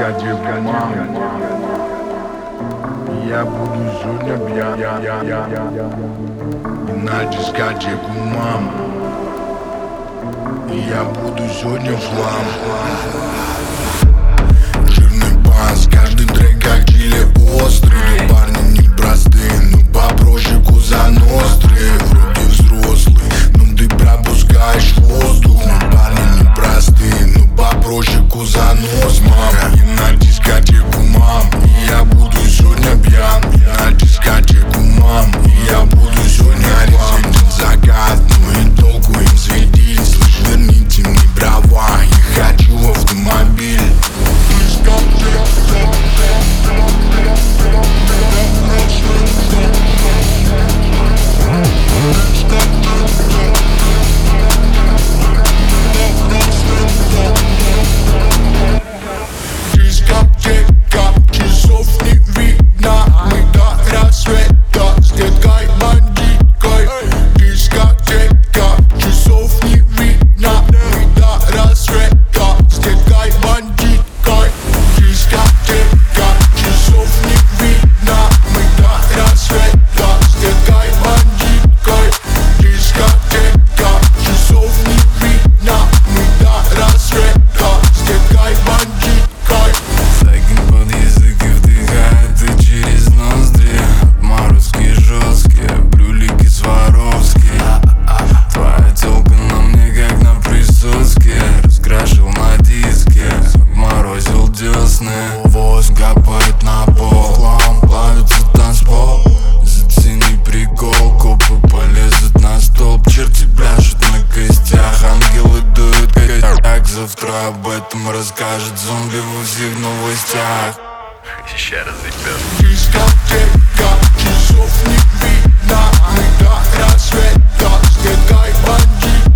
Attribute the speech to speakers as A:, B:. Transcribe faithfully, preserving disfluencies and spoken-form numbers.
A: дискотеку, мама. Я буду сегодня пьян на дискотеку, мама. Я буду сегодня в хлам. Жирный бас, каждый трек как чили острый. Парни непростые, но попроще Коза Ностры. Вроде взрослый, но ты пропускаешь воздух. Мы парни непростые, но попроще Коза Ностры. И на дискотеку, мам. Я буду сегодня пьян на дискотеку, мам. Я буду сегодня резать закат. Ну и толку им светить. Слышь, верните мне права, я хочу автомобиль. Дискотека, часов не видно. Мы до рассвета с деткой бандиткой. Дискотека, часов не видно. Мы до рассвета с деткой бандиткой. Дискотека, часов не видно. Мы до рассвета с деткой бандиткой. Дискотека, часов не видно. Мы до рассвета с деткой бандиткой.
B: Закинь под язык и вдыхай ты через ноздри. Отморозки жесткие, брюлики Сваровские. Твоя тёлка на мне как на присоске. Раскрашил на диске, морозил десны. Воздух капает на пол, хлам, плавится танцпол. Зацени прикол, копы полезут на столб. Черти пляшут на костях, ангелы дуют костяк. Завтра об этом расскажет зомби во всех новостях.
C: Еще раз, ребят.
A: Дискотека, часов не видно. Мы до рассвета с деткой бандиткой.